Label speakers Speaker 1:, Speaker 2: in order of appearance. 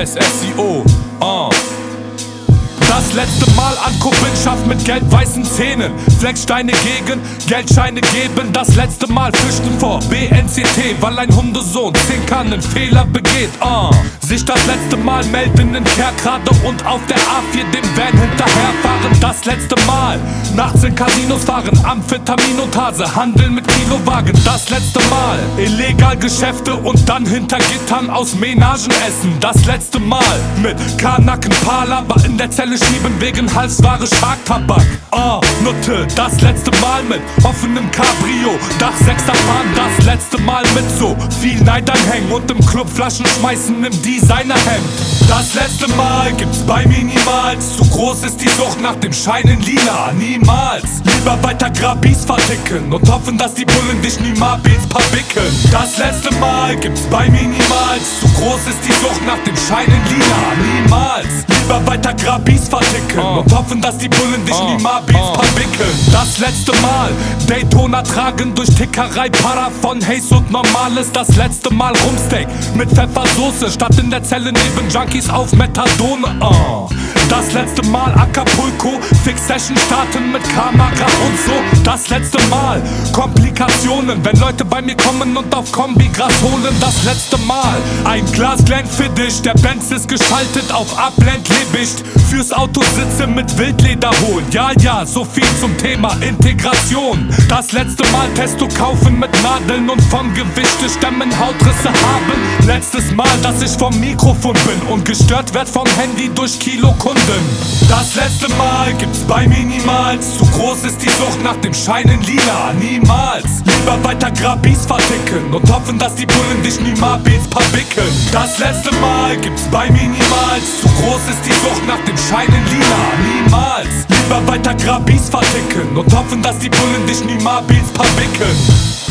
Speaker 1: SSIO. Das letzte Mal an Kundschaft mit gelb-weißen Zähnen. Flecksteine gegen Geldscheine geben. Das letzte Mal flüchten vor BNCT, weil ein Hundesohn 10 Kannen Fehler begeht. Sich das letzte Mal melden in Kerkrade und auf der A4 dem Van hinterherfahren. Das letzte Mal nachts in Casinos fahren, Amphetamin und Hase, handeln mit Kilowagen. Das letzte Mal illegal Geschäfte und dann hinter Gittern aus Menagen essen. Das letzte Mal mit Kanaken Palava in der Zelle schieben wegen Halsware Schlagtabak. Nutte, das letzte Mal mit offenem Cabrio, Dach 6er fahren. Das letzte Mal mit so viel Neidern hängen und im Club Flaschen schmeißen im Designerhemd. Das letzte Mal gibt's bei mir niemals. Zu groß ist die Sucht nach dem Schein in Lila. Niemals. Lieber weiter Grabis verticken und hoffen, dass die Bullen dich niemals verwickeln. Das letzte Mal gibt's bei mir niemals. Zu groß ist die Sucht nach dem Schein in Lila. Niemals. Lieber weiter Grabis verticken und hoffen, dass die Bullen dich niemals verwickeln. Das letzte Mal Daytona tragen durch Tickerei, Para von Haze und Normales. Das letzte Mal Rumsteak mit Pfeffersoße statt in der Zelle neben Junkies auf Methadone. Das letzte Mal Acapulco, Fix-Session starten mit Kamera und so. Das letzte Mal Komplikationen, wenn Leute bei mir kommen und auf Kombi-Gras holen. Das letzte Mal ein Glas Glenfiddich, der Benz ist geschaltet auf Abblendlicht. Fürs Auto sitze mit Wildleder holen. Ja, so viel zum Thema Integration. Das letzte Mal Testo kaufen mit Nadeln und vom Gewichte Stämmen Hautrisse haben. Letztes Mal, dass ich vom Mikrofon bin und gestört werd vom Handy durch Kilokunden. Das letzte Mal gibt's bei mir niemals. Zu groß ist die Sucht nach dem Schein in Lila. Niemals. Lieber weiter Grabis verticken und hoffen, dass die Bullen dich niemals verwickeln. Das letzte Mal gibt's bei mir niemals. Zu groß ist die Sucht nach dem Schein in Lila. Niemals. Lieber weiter Grabis verticken und hoffen, dass die Bullen dich niemals verwickeln.